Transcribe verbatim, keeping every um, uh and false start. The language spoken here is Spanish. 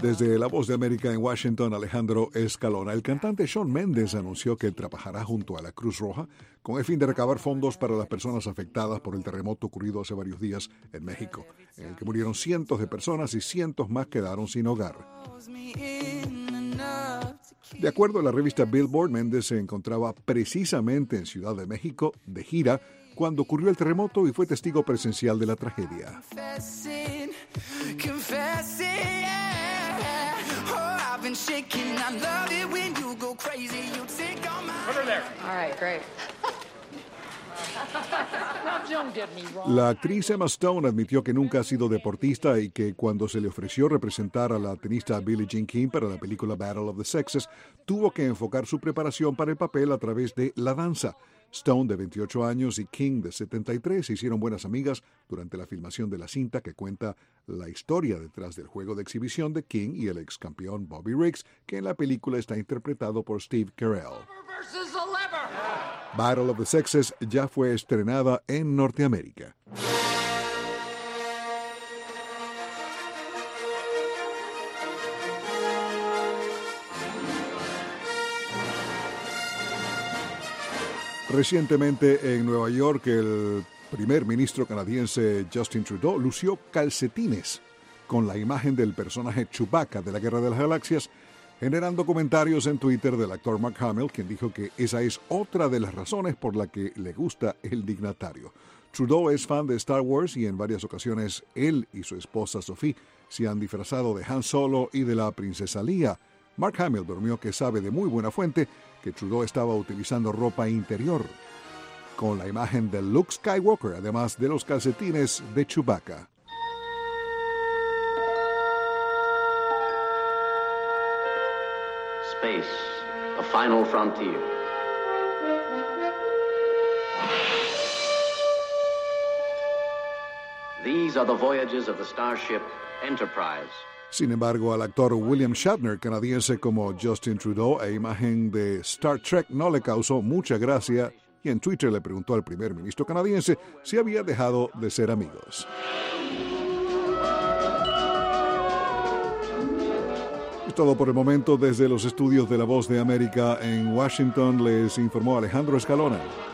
Desde La Voz de América en Washington, Alejandro Escalona. El cantante Shawn Mendes anunció que trabajará junto a la Cruz Roja con el fin de recabar fondos para las personas afectadas por el terremoto ocurrido hace varios días en México, en el que murieron cientos de personas y cientos más quedaron sin hogar. De acuerdo a la revista Billboard, Mendes se encontraba precisamente en Ciudad de México de gira cuando ocurrió el terremoto y fue testigo presencial de la tragedia. La actriz Emma Stone admitió que nunca ha sido deportista y que cuando se le ofreció representar a la tenista Billie Jean King para la película Battle of the Sexes, tuvo que enfocar su preparación para el papel a través de la danza. Stone, de veintiocho años, y King, de setenta y tres, se hicieron buenas amigas durante la filmación de la cinta que cuenta la historia detrás del juego de exhibición de King y el ex campeón Bobby Riggs, que en la película está interpretado por Steve Carell. Battle of the Sexes ya fue estrenada en Norteamérica. Recientemente en Nueva York, el primer ministro canadiense Justin Trudeau lució calcetines con la imagen del personaje Chewbacca de la Guerra de las Galaxias, generando comentarios en Twitter del actor Mark Hamill, quien dijo que esa es otra de las razones por la que le gusta el dignatario. Trudeau es fan de Star Wars y en varias ocasiones él y su esposa Sophie se han disfrazado de Han Solo y de la princesa Leia. Mark Hamill bromeó que sabe de muy buena fuente que Trudeau estaba utilizando ropa interior con la imagen de Luke Skywalker, además de los calcetines de Chewbacca. Space, a final frontier. These are the voyages of the starship Enterprise. Sin embargo, al actor William Shatner, canadiense como Justin Trudeau, e imagen de Star Trek no le causó mucha gracia y en Twitter le preguntó al primer ministro canadiense si había dejado de ser amigos. Es todo por el momento. Desde los estudios de La Voz de América en Washington les informó Alejandro Escalona.